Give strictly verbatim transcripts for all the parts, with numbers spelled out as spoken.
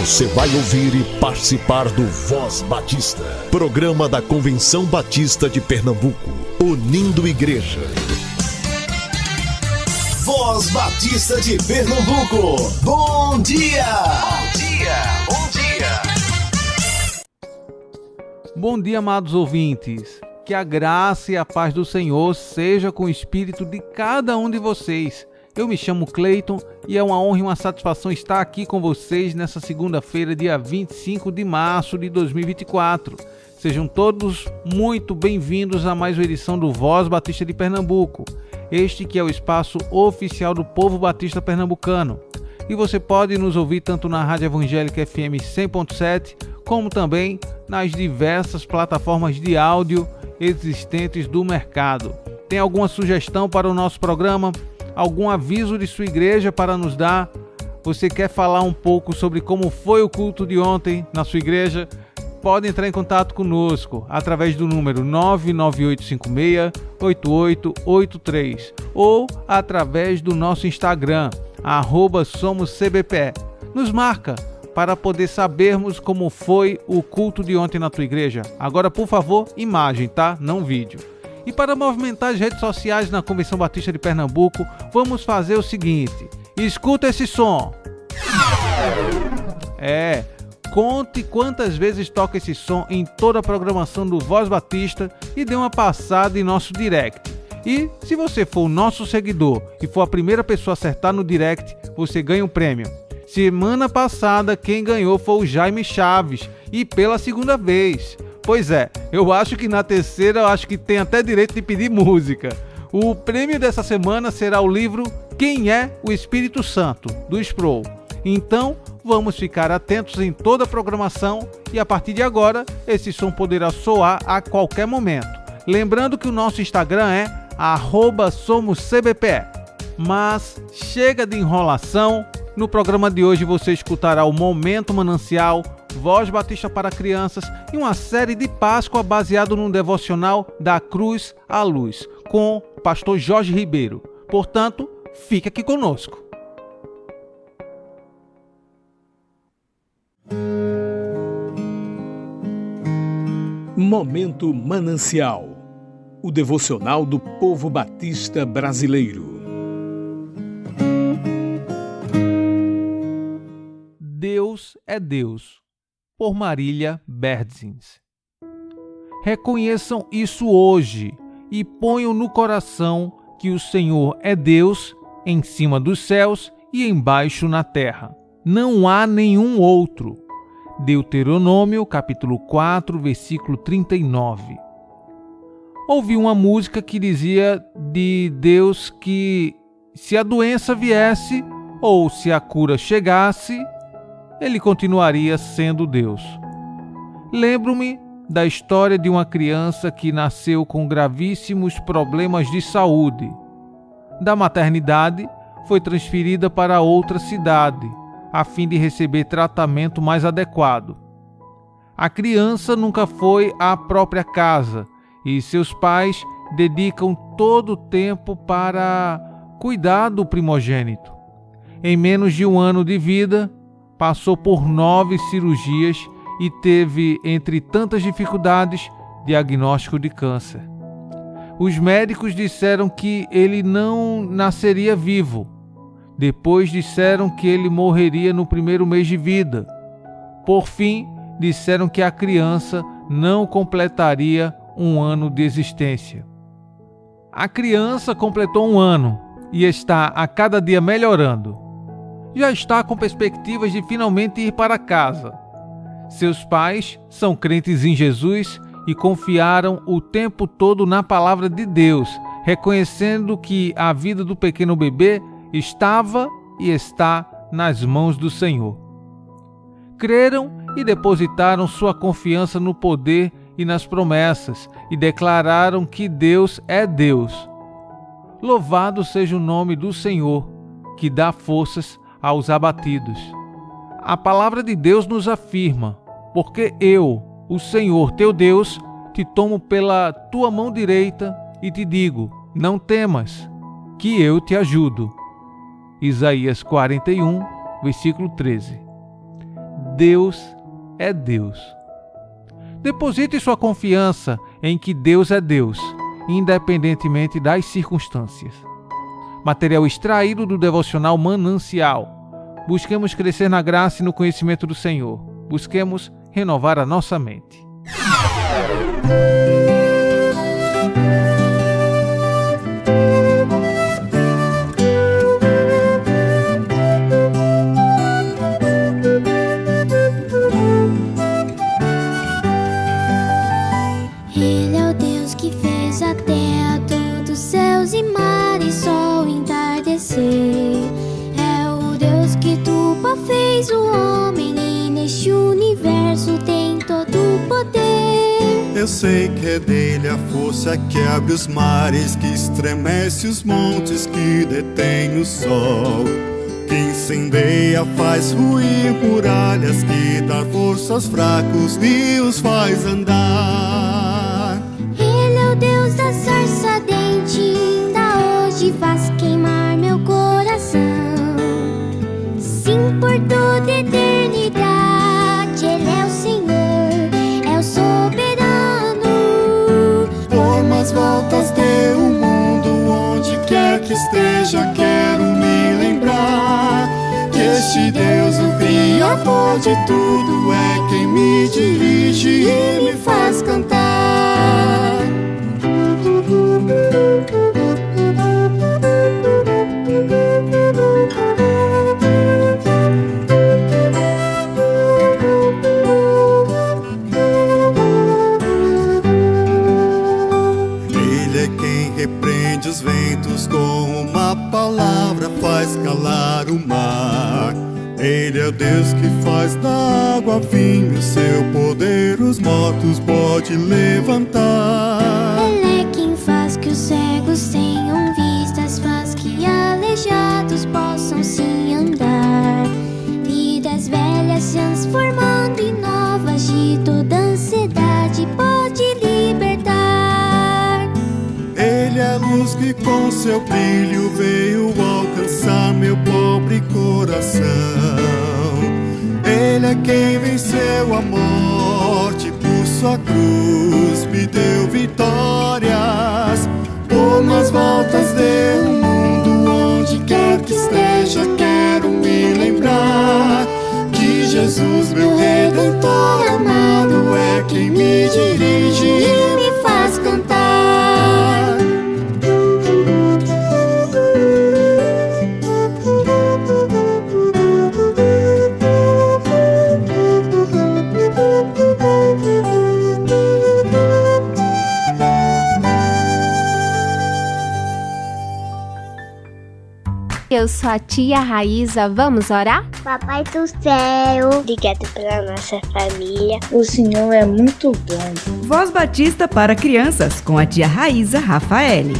Você vai ouvir e participar do Voz Batista, programa da Convenção Batista de Pernambuco, unindo igreja. Voz Batista de Pernambuco, bom dia! Bom dia, bom dia! Bom dia, amados ouvintes. Que a graça e a paz do Senhor seja com o espírito de cada um de vocês. Eu me chamo Cleiton e é uma honra e uma satisfação estar aqui com vocês nessa segunda-feira, dia vinte e cinco de março de dois mil e vinte e quatro. Sejam todos muito bem-vindos a mais uma edição do Voz Batista de Pernambuco. Este que é o espaço oficial do povo batista pernambucano. E você pode nos ouvir tanto na Rádio Evangélica F M cem ponto sete, como também nas diversas plataformas de áudio existentes do mercado. Tem alguma sugestão para o nosso programa? Algum aviso de sua igreja para nos dar? Você quer falar um pouco sobre como foi o culto de ontem na sua igreja? Pode entrar em contato conosco através do número nove nove oito cinco seis, oito oito oito três ou através do nosso Instagram, arroba somos C B P E. Nos marca para poder sabermos como foi o culto de ontem na tua igreja. Agora, por favor, imagem, tá? Não vídeo. E para movimentar as redes sociais na Convenção Batista de Pernambuco, vamos fazer o seguinte. Escuta esse som. É, conte quantas vezes toca esse som em toda a programação do Voz Batista e dê uma passada em nosso direct. E se você for o nosso seguidor e for a primeira pessoa a acertar no direct, você ganha um prêmio. Semana passada quem ganhou foi o Jaime Chaves e pela segunda vez. Pois é, eu acho que na terceira eu acho que tem até direito de pedir música. O prêmio dessa semana será o livro Quem é o Espírito Santo, do Sproul. Então, vamos ficar atentos em toda a programação e a partir de agora, esse som poderá soar a qualquer momento. Lembrando que o nosso Instagram é arroba somos C B P E. Mas chega de enrolação. No programa de hoje você escutará o Momento Manancial, Voz Batista para Crianças e uma série de Páscoa baseado num devocional da Cruz à Luz, com o pastor Jorge Ribeiro. Portanto, fique aqui conosco. Momento Manancial, o devocional do povo batista brasileiro. Deus é Deus, por Marília Berdzins. Reconheçam isso hoje e ponham no coração que o Senhor é Deus em cima dos céus e embaixo na terra. Não há nenhum outro. Deuteronômio, capítulo quatro, versículo trinta e nove. Ouvi uma música que dizia de Deus que se a doença viesse ou se a cura chegasse, ele continuaria sendo Deus. Lembro-me da história de uma criança que nasceu com gravíssimos problemas de saúde. Da maternidade, foi transferida para outra cidade, a fim de receber tratamento mais adequado. A criança nunca foi à própria casa e seus pais dedicam todo o tempo para cuidar do primogênito. Em menos de um ano de vida, passou por nove cirurgias e teve, entre tantas dificuldades, diagnóstico de câncer. Os médicos disseram que ele não nasceria vivo. Depois disseram que ele morreria no primeiro mês de vida. Por fim, disseram que a criança não completaria um ano de existência. A criança completou um ano e está a cada dia melhorando. Já está com perspectivas de finalmente ir para casa. Seus pais são crentes em Jesus e confiaram o tempo todo na palavra de Deus, reconhecendo que a vida do pequeno bebê estava e está nas mãos do Senhor. Creram e depositaram sua confiança no poder e nas promessas e declararam que Deus é Deus. Louvado seja o nome do Senhor, que dá forças aos abatidos. A palavra de Deus nos afirma: porque eu, o Senhor teu Deus, te tomo pela tua mão direita e te digo, não temas, que eu te ajudo. Isaías quarenta e um, versículo treze. Deus é Deus. Deposite sua confiança em que Deus é Deus, independentemente das circunstâncias. Material extraído do devocional Manancial. Busquemos crescer na graça e no conhecimento do Senhor. Busquemos renovar a nossa mente. Ele é o Deus que fez a terra, todos os céus e mares, sol e entardecer. É o Deus que tudo fez o homem, e neste universo tem todo o poder. Eu sei que é dele a força que abre os mares, que estremece os montes, que detém o sol, que incendeia, faz ruir muralhas, que dá força aos fracos e os faz andar. Ele é o Deus da sarça ardente, ainda hoje faz queimar meu coração. Sim, por toda eternidade, Ele é o Senhor, é o soberano. Por mais voltas deu o mundo, onde quer que esteja, quero me lembrar que este Deus, o Criador de tudo, é quem me dirige e me faz cantar. Repreende os ventos, com uma palavra faz calar o mar. Ele é o Deus que faz da água vinho, seu poder os mortos pode levantar. Ele é quem faz que os cegos tenham vistas, faz que aleijados possam sim andar. Vidas velhas transformando em novas, de toda ansiedade pode libertar. Ele é a luz que com seu brilho veio alcançar meu pobre coração. Ele é quem venceu a morte, por sua cruz me deu vitórias. Por mais voltas deu o mundo, onde quer que esteja, quero me lembrar que Jesus, meu Redentor amado, é quem me dirige e me faz cantar. Eu sou a tia Raíza, vamos orar? Papai do céu, obrigado pela nossa família. O Senhor é muito bom. Voz Batista para crianças, com a tia Raíza Rafaele.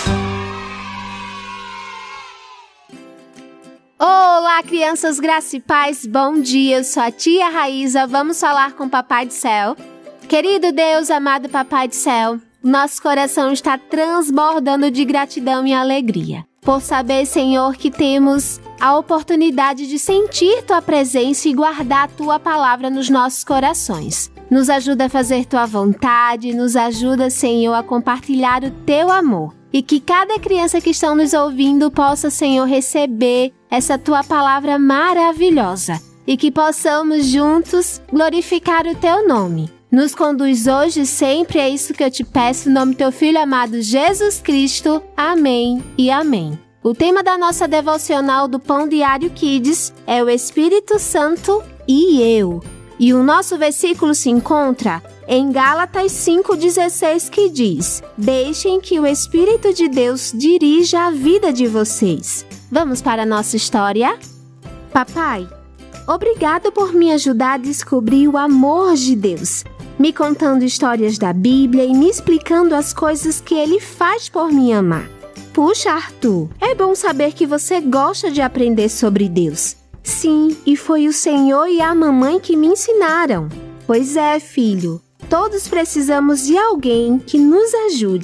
Olá, crianças, graça e paz, bom dia. Eu sou a tia Raíza, vamos falar com o Papai do Céu. Querido Deus, amado Papai do Céu, nosso coração está transbordando de gratidão e alegria por saber, Senhor, que temos a oportunidade de sentir Tua presença e guardar a Tua palavra nos nossos corações. Nos ajuda a fazer Tua vontade, nos ajuda, Senhor, a compartilhar o Teu amor. E que cada criança que está nos ouvindo possa, Senhor, receber essa Tua palavra maravilhosa. E que possamos juntos glorificar o Teu nome. Nos conduz hoje e sempre, é isso que eu te peço, em nome do Teu Filho amado Jesus Cristo. Amém e amém. O tema da nossa devocional do Pão Diário Kids é o Espírito Santo e eu. E o nosso versículo se encontra em Gálatas cinco dezesseis, que diz: deixem que o Espírito de Deus dirija a vida de vocês. Vamos para a nossa história? Papai, obrigado por me ajudar a descobrir o amor de Deus, me contando histórias da Bíblia e me explicando as coisas que Ele faz por me amar. Puxa, Arthur, é bom saber que você gosta de aprender sobre Deus. Sim, e foi o Senhor e a mamãe que me ensinaram. Pois é, filho, todos precisamos de alguém que nos ajude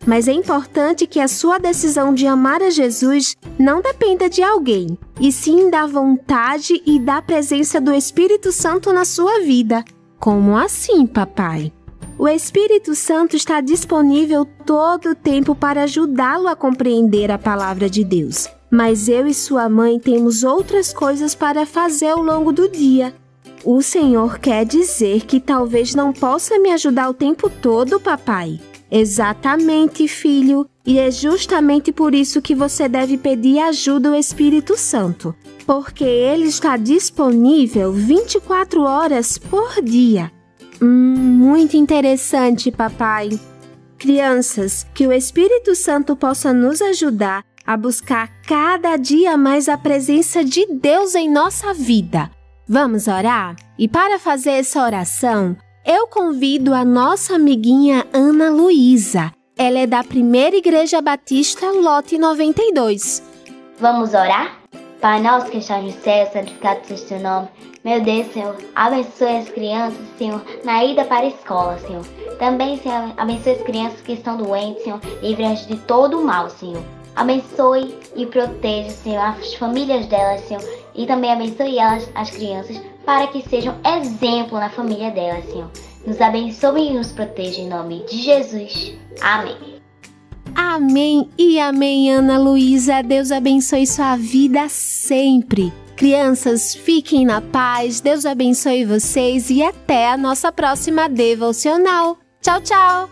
Mas é importante que a sua decisão de amar a Jesus não dependa de alguém, e sim da vontade e da presença do Espírito Santo na sua vida. Como assim, papai? O Espírito Santo está disponível todo o tempo para ajudá-lo a compreender a palavra de Deus. Mas eu e sua mãe temos outras coisas para fazer ao longo do dia. O Senhor quer dizer que talvez não possa me ajudar o tempo todo, papai? Exatamente, filho. E é justamente por isso que você deve pedir ajuda ao Espírito Santo. Porque ele está disponível vinte e quatro horas por dia. Hum, muito interessante, papai. Crianças, que o Espírito Santo possa nos ajudar a buscar cada dia mais a presença de Deus em nossa vida. Vamos orar? E para fazer essa oração, eu convido a nossa amiguinha Ana Luísa. Ela é da Primeira Igreja Batista Lote noventa e dois. Vamos orar? Pai nosso que estás no céu, santificado seja o teu nome. Meu Deus, Senhor, abençoe as crianças, Senhor, na ida para a escola, Senhor. Também, Senhor, abençoe as crianças que estão doentes, Senhor, livre-as de todo o mal, Senhor. Abençoe e proteja, Senhor, as famílias delas, Senhor. E também abençoe elas, as crianças, para que sejam exemplo na família delas, Senhor. Nos abençoe e nos proteja em nome de Jesus. Amém. Amém e amém, Ana Luísa. Deus abençoe sua vida sempre. Crianças, fiquem na paz. Deus abençoe vocês e até a nossa próxima devocional. Tchau, tchau.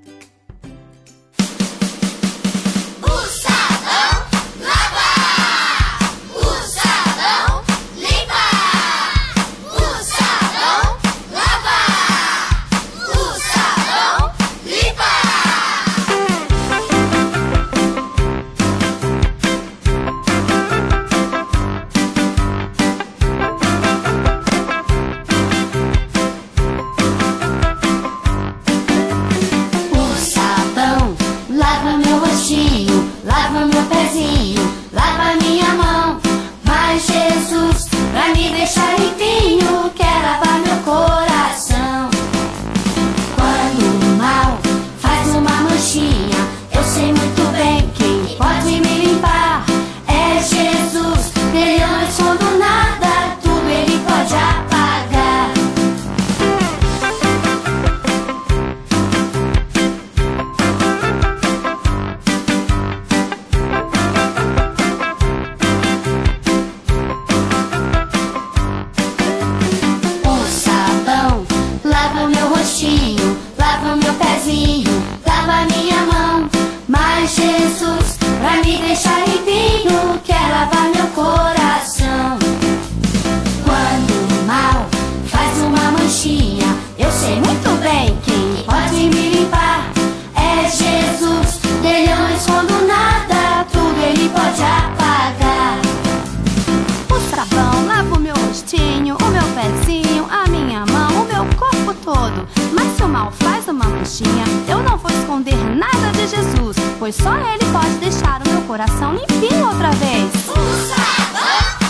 Eu não vou esconder nada de Jesus, pois só Ele pode deixar o meu coração limpinho outra vez. O sabão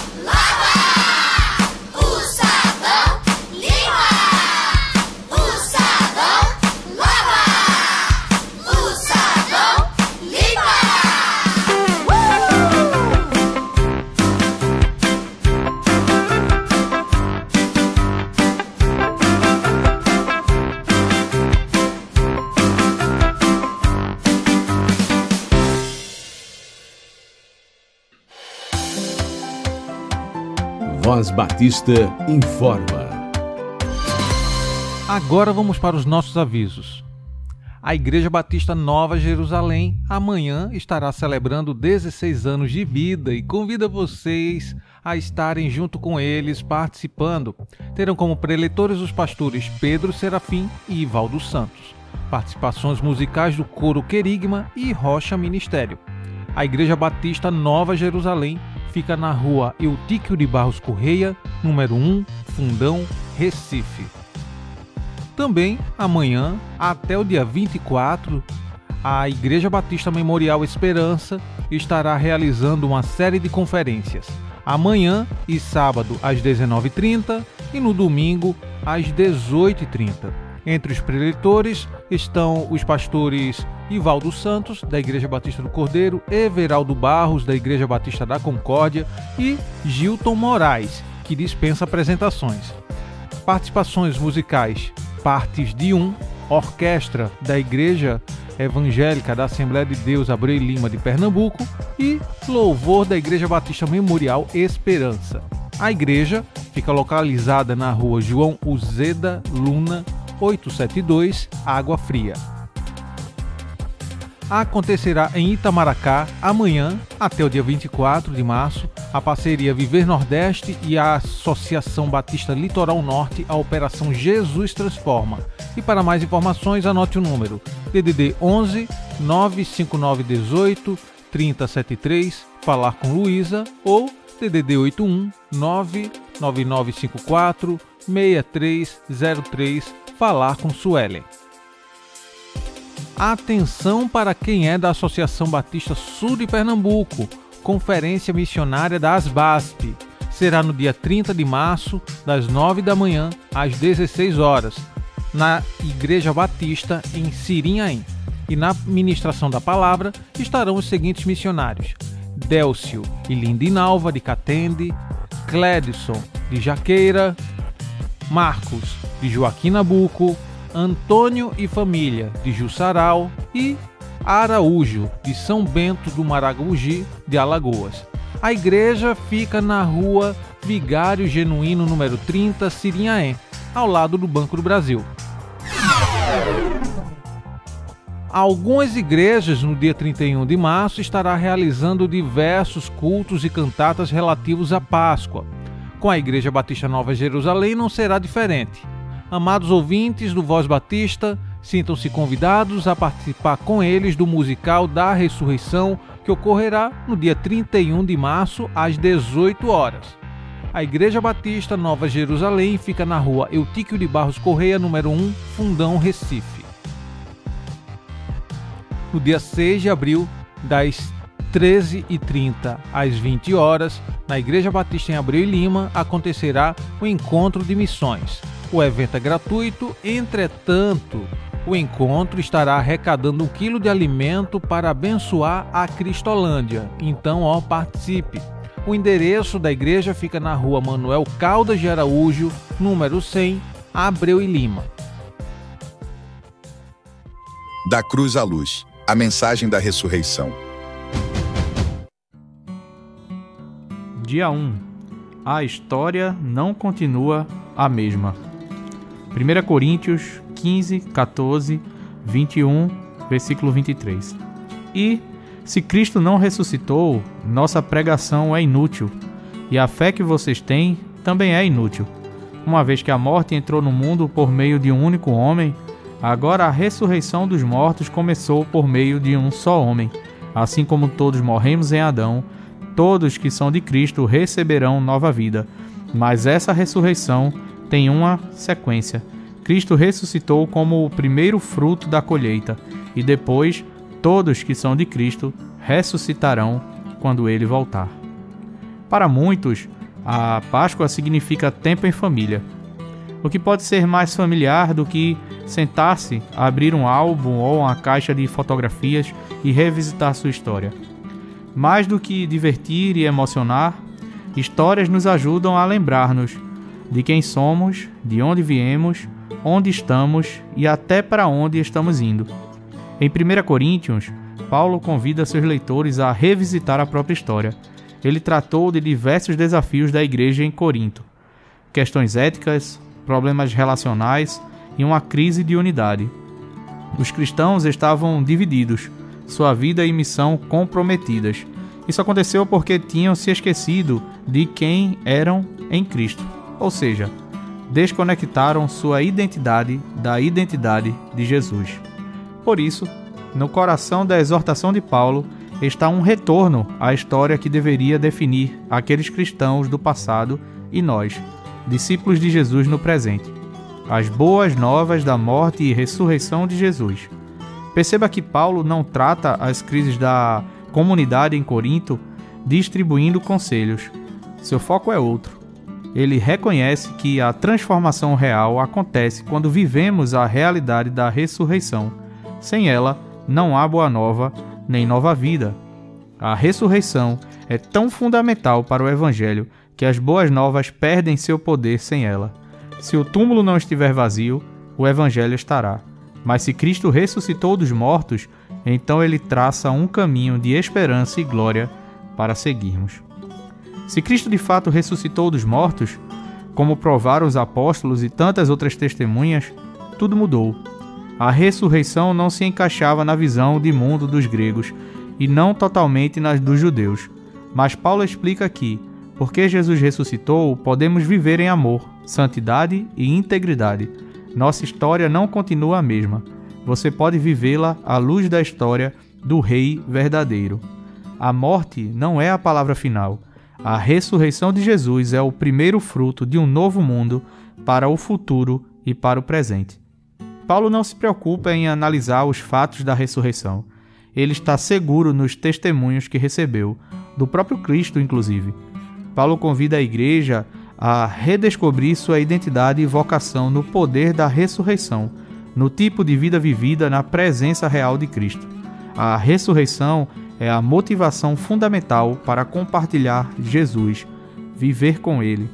lava, o sabão limpa, o sabão lava, o sabão limpa. Voz Batista informa. Agora vamos para os nossos avisos. A Igreja Batista Nova Jerusalém amanhã estará celebrando dezesseis anos de vida e convida vocês a estarem junto com eles participando. Terão como preletores os pastores Pedro Serafim e Ivaldo Santos. Participações musicais do Coro Querigma e Rocha Ministério. A Igreja Batista Nova Jerusalém fica na rua Eutíquio de Barros Correia, número um, Fundão, Recife. Também, amanhã, até o dia vinte e quatro, a Igreja Batista Memorial Esperança estará realizando uma série de conferências. Amanhã e sábado, às dezenove e trinta, e no domingo, às dezoito e trinta. Entre os preletores estão os pastores Ivaldo Santos, da Igreja Batista do Cordeiro, Everaldo Barros, da Igreja Batista da Concórdia, e Gilton Moraes, que dispensa apresentações. Participações musicais: Partes de um, Orquestra da Igreja Evangélica da Assembleia de Deus Abreu e Lima de Pernambuco e Louvor da Igreja Batista Memorial Esperança. A igreja fica localizada na rua João Uzeda Luna, oitocentos e setenta e dois, Água Fria. Acontecerá em Itamaracá amanhã, até o dia vinte e quatro de março, a parceria Viver Nordeste e a Associação Batista Litoral Norte, a Operação Jesus Transforma. E para mais informações, anote o número D D D onze, nove cinco nove um oito, trinta setenta e três, falar com Luísa, ou D D D oito um, nove nove nove cinco quatro, seis três zero três, falar com Suelen. Atenção para quem é da Associação Batista Sul de Pernambuco, Conferência Missionária da ASBASP. Será no dia trinta de março, das nove da manhã às dezesseis horas, na Igreja Batista em Sirinhaém. E na ministração da palavra estarão os seguintes missionários: Délcio e Lindinalva, de Catende, Clédson, de Jaqueira, Marcos, de Joaquim Nabuco, Antônio e família, de Jussaral, e Araújo, de São Bento do Maragogi, de Alagoas. A igreja fica na rua Vigário Genuíno, número trinta, Sirinhaém, ao lado do Banco do Brasil. Algumas igrejas, no dia trinta e um de março, estará realizando diversos cultos e cantatas relativos à Páscoa. Com a Igreja Batista Nova Jerusalém não será diferente. Amados ouvintes do Voz Batista, sintam-se convidados a participar com eles do musical da Ressurreição, que ocorrerá no dia trinta e um de março, às dezoito horas. A Igreja Batista Nova Jerusalém fica na rua Eutíquio de Barros Correia, número um, Fundão, Recife. No dia seis de abril, das treze e trinta às vinte horas, na Igreja Batista em Abreu e Lima, acontecerá o Encontro de Missões. O evento é gratuito, entretanto, o encontro estará arrecadando um quilo de alimento para abençoar a Cristolândia. Então, ó, participe! O endereço da igreja fica na rua Manuel Caldas de Araújo, número cem, Abreu e Lima. Da cruz à luz, a mensagem da ressurreição. Dia um. A história não continua a mesma. primeira Coríntios quinze, quatorze, vinte e um, versículo vinte e três. E, se Cristo não ressuscitou, nossa pregação é inútil, e a fé que vocês têm também é inútil. Uma vez que a morte entrou no mundo por meio de um único homem, agora a ressurreição dos mortos começou por meio de um só homem. Assim como todos morremos em Adão, todos que são de Cristo receberão nova vida. Mas essa ressurreição tem uma sequência. Cristo ressuscitou como o primeiro fruto da colheita, e depois todos que são de Cristo ressuscitarão quando ele voltar. Para muitos, a Páscoa significa tempo em família. O que pode ser mais familiar do que sentar-se, abrir um álbum ou uma caixa de fotografias e revisitar sua história. Mais do que divertir e emocionar, histórias nos ajudam a lembrar-nos de quem somos, de onde viemos, onde estamos e até para onde estamos indo. Em primeira Coríntios, Paulo convida seus leitores a revisitar a própria história. Ele tratou de diversos desafios da igreja em Corinto, questões éticas, problemas relacionais e uma crise de unidade. Os cristãos estavam divididos, sua vida e missão comprometidas. Isso aconteceu porque tinham se esquecido de quem eram em Cristo, ou seja, desconectaram sua identidade da identidade de Jesus. Por isso, no coração da exortação de Paulo está um retorno à história que deveria definir aqueles cristãos do passado e nós, discípulos de Jesus no presente. As boas novas da morte e ressurreição de Jesus. Perceba que Paulo não trata as crises da comunidade em Corinto distribuindo conselhos. Seu foco é outro. ele reconhece que a transformação real acontece quando vivemos a realidade da ressurreição. Sem ela, não há boa nova nem nova vida. A ressurreição é tão fundamental para o Evangelho que as boas novas perdem seu poder sem ela. Se o túmulo não estiver vazio, o Evangelho estará. Mas se Cristo ressuscitou dos mortos, então ele traça um caminho de esperança e glória para seguirmos. Se Cristo de fato ressuscitou dos mortos, como provaram os apóstolos e tantas outras testemunhas, tudo mudou. A ressurreição não se encaixava na visão de mundo dos gregos e não totalmente nas dos judeus. Mas Paulo explica que, porque Jesus ressuscitou, podemos viver em amor, santidade e integridade. Nossa história não continua a mesma. Você pode vivê-la à luz da história do Rei verdadeiro. A morte não é a palavra final. A ressurreição de Jesus é o primeiro fruto de um novo mundo para o futuro e para o presente. Paulo não se preocupa em analisar os fatos da ressurreição. Ele está seguro nos testemunhos que recebeu, do próprio Cristo, inclusive. Paulo convida a igreja a redescobrir sua identidade e vocação no poder da ressurreição, no tipo de vida vivida na presença real de Cristo. A ressurreição é a motivação fundamental para compartilhar Jesus, viver com Ele.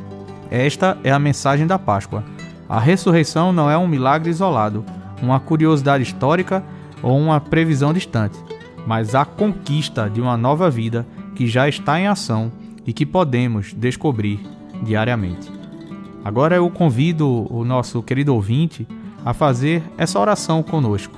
Esta é a mensagem da Páscoa. A ressurreição não é um milagre isolado, uma curiosidade histórica ou uma previsão distante, mas a conquista de uma nova vida que já está em ação e que podemos descobrir diariamente. Agora eu convido o nosso querido ouvinte a fazer essa oração conosco.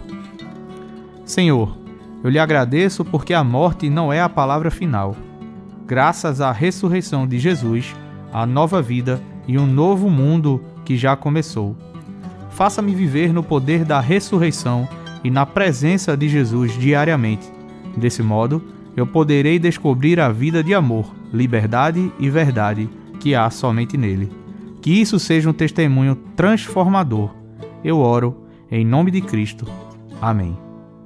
Senhor, eu lhe agradeço porque a morte não é a palavra final. Graças à ressurreição de Jesus, a nova vida e um novo mundo que já começou. Faça-me viver no poder da ressurreição e na presença de Jesus diariamente. Desse modo, eu poderei descobrir a vida de amor, liberdade e verdade que há somente nele. Que isso seja um testemunho transformador. Eu oro em nome de Cristo. Amém.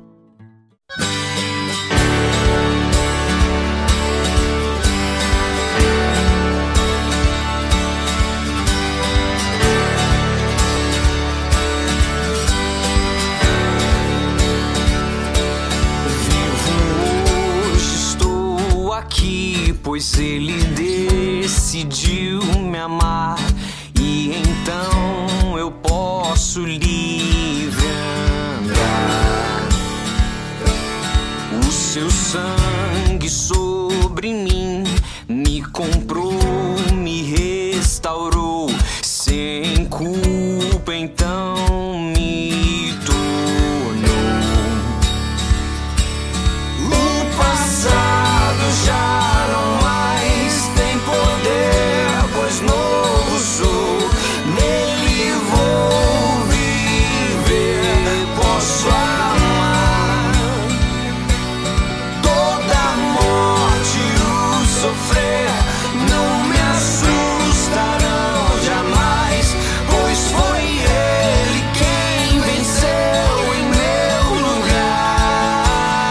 Pois ele decidiu me amar, e então eu posso livre andar. O seu sangue sobre mim me comprou, me restaurou, sem culpa então me tornou. O passado já novo sou, nele vou viver, posso amar. Toda a morte e o sofrer não me assustarão jamais, pois foi ele quem venceu em meu lugar.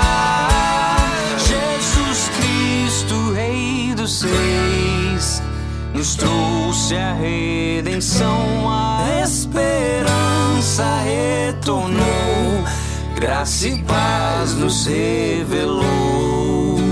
Jesus Cristo, Rei dos Reis, nos trouxe a redenção, a esperança retornou, graça e paz nos revelou.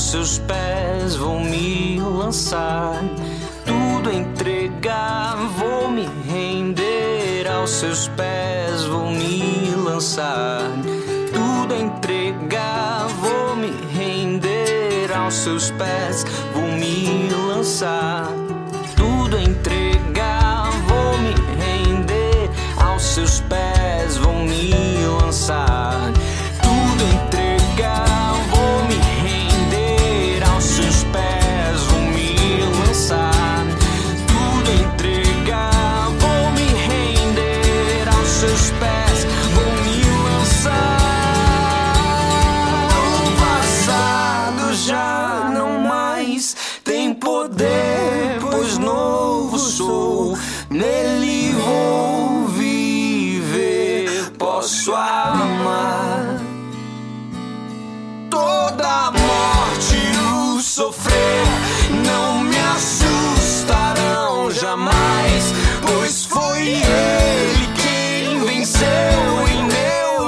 seus pés vou me lançar, tudo entregar, vou me render. Aos seus pés vou me lançar, tudo entregar, vou me render. Aos seus pés vou me lançar, tudo entregar, vou me render. Aos seus pés vou me lançar, tudo entregar, vou me render. Aos seus pés vou me lançar, tudo entregar, vou me render. Aos seus pés vou me lançar. O passado já não mais tem poder, pois novo sou, nele vou viver. Posso amar toda a morte e o sofrer, não me assustarão jamais, pois foi ele quem venceu em meu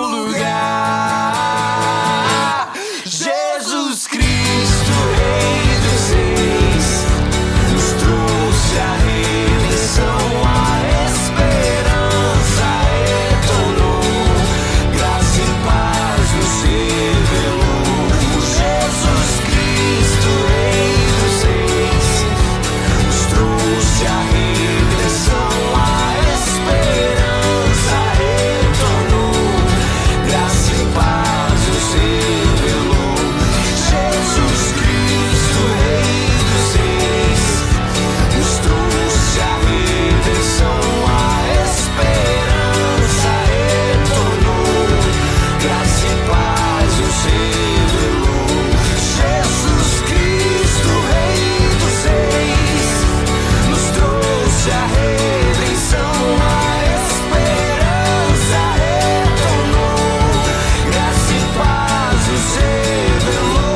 lugar. Jesus Cristo, Rei dos Reis, nos trouxe a redenção, a esperança retornou, graça e paz nos revelou. Jesus Cristo, Rei dos Reis, nos trouxe a redenção, a esperança retornou, graça e paz nos revelou. Jesus Cristo, Rei dos Reis, nos trouxe a redenção, a esperança retornou, graça e paz nos revelou. Jesus Cristo, Rei dos Reis, nos trouxe a redenção, a esperança retornou, graça e paz nos revelou.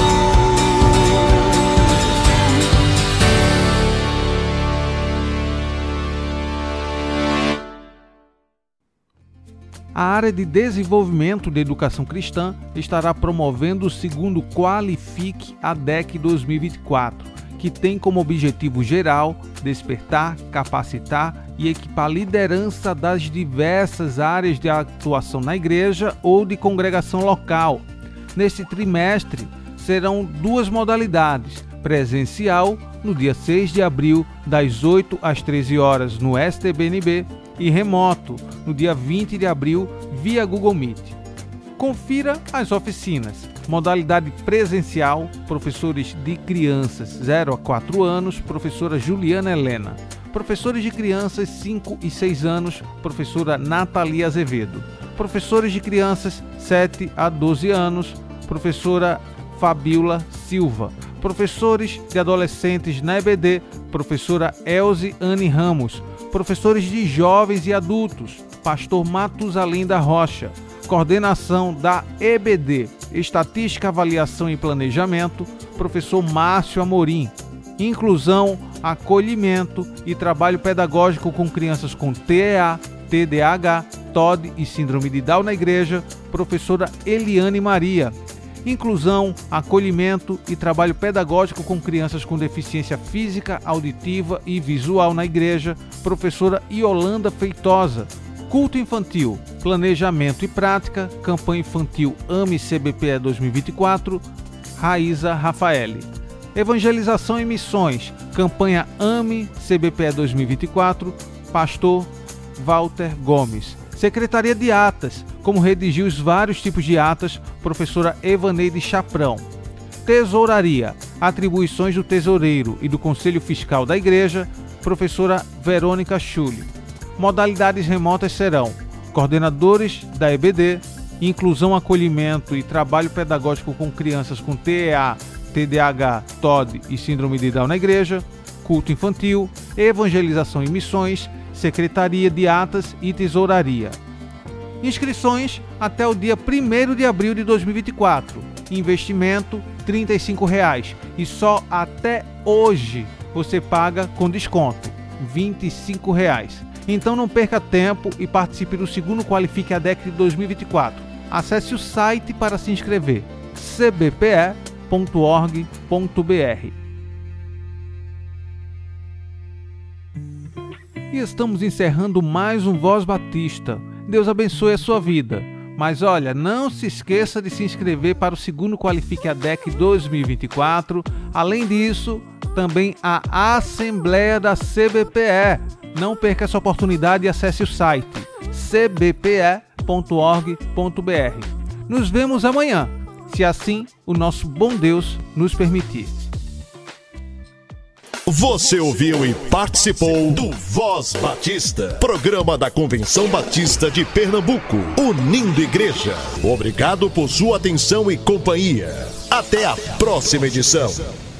A área de desenvolvimento de educação cristã estará promovendo o segundo Qualifique A D E C dois mil e vinte e quatro, que tem como objetivo geral despertar, capacitar e equipar a liderança das diversas áreas de atuação na igreja ou de congregação local. Neste trimestre, serão duas modalidades: presencial, no dia seis de abril, das oito às treze horas, no S T B N B, e remoto, no dia vinte de abril, via Google Meet. Confira as oficinas. Modalidade presencial, professores de crianças zero a quatro anos, professora Juliana Helena. Professores de crianças cinco e seis anos, professora Nathalie Azevedo. Professores de crianças sete a doze anos, professora Fabiola Silva. Professores de adolescentes na E B D, professora Elze Anne Ramos. Professores de jovens e adultos, pastor Matusalém da Rocha. Coordenação da E B D, Estatística, Avaliação e Planejamento, professor Márcio Amorim. Inclusão, acolhimento e trabalho pedagógico com crianças com T E A, T D A H, T O D e Síndrome de Down na igreja, professora Eliane Maria. Inclusão, acolhimento e trabalho pedagógico com crianças com deficiência física, auditiva e visual na igreja, professora Iolanda Feitosa. Culto infantil, planejamento e prática, campanha infantil Ame C B P E dois mil e vinte e quatro, Raíza Rafaeli. Evangelização e missões, campanha Ame C B P E dois mil e vinte e quatro, pastor Walter Gomes. Secretaria de Atas, como redigir os vários tipos de atas, professora Evaneide Chaprão. Tesouraria, atribuições do tesoureiro e do Conselho Fiscal da Igreja, professora Verônica Schulli. Modalidades remotas serão coordenadores da E B D, inclusão, acolhimento e trabalho pedagógico com crianças com T E A, T D A H, T O D e Síndrome de Down na igreja, culto infantil, evangelização e missões, secretaria de atas e tesouraria. Inscrições até o dia primeiro de abril de dois mil e vinte e quatro. Investimento trinta e cinco reais e só até hoje você paga com desconto vinte e cinco reais. Então não perca tempo e participe do segundo Qualifique A D E C de dois mil e vinte e quatro. Acesse o site para se inscrever: c b p e ponto org ponto br. E estamos encerrando mais um Voz Batista. Deus abençoe a sua vida. Mas olha, não se esqueça de se inscrever para o segundo Qualifique a D E C dois mil e vinte e quatro. Além disso, também a Assembleia da C B P E. Não perca essa oportunidade e acesse o site c b p e ponto org ponto br. Nos vemos amanhã, se assim o nosso bom Deus nos permitir. Você ouviu e participou do Voz Batista, programa da Convenção Batista de Pernambuco, unindo igreja. Obrigado por sua atenção e companhia. Até a próxima edição.